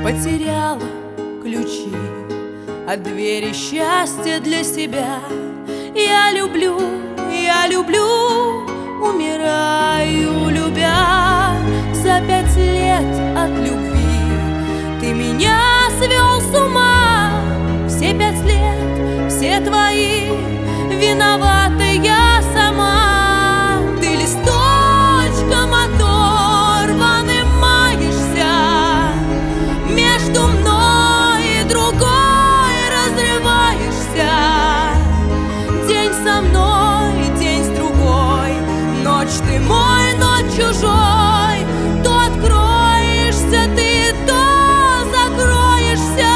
Потеряла ключи от двери счастья для себя. Я люблю, умираю, любя. За 5 лет от любви ты меня свел с ума. Все 5 лет, все твои, виновата я сама. Ты листочком оторванным маешься, между мной и другой разрываешься. День со мной, день с другой, ночь ты мой, ночь чужой. То откроешься ты, то закроешься.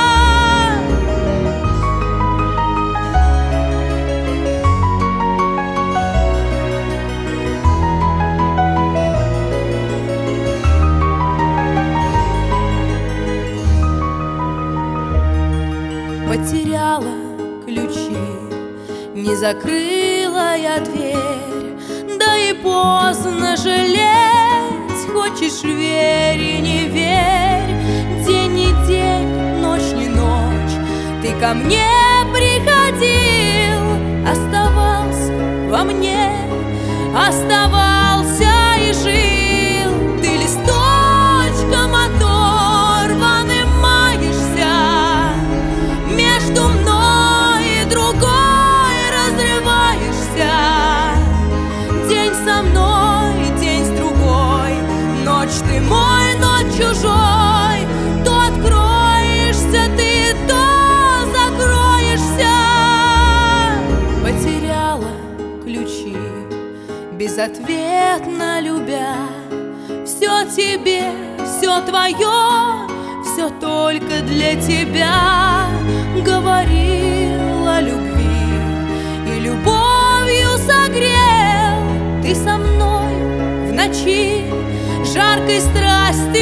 Потеряла ключи, не закрыла я дверь. Да и поздно жалеть, хочешь верь и не верь. День не день, ночь не ночь, ты ко мне приходил. Оставался во мне, оставался и жил. Ты листочком оторванным маешься, между мной и другой разрываешься. День со мной, день с другой, ночь ты мой, ночь чужой. То откроешься ты, то закроешься. Потеряла ключи, безответно любя. Все тебе, все твое, все только для тебя. Говорил о любви и любовью согрел. Ты со мной в ночи жаркой страсти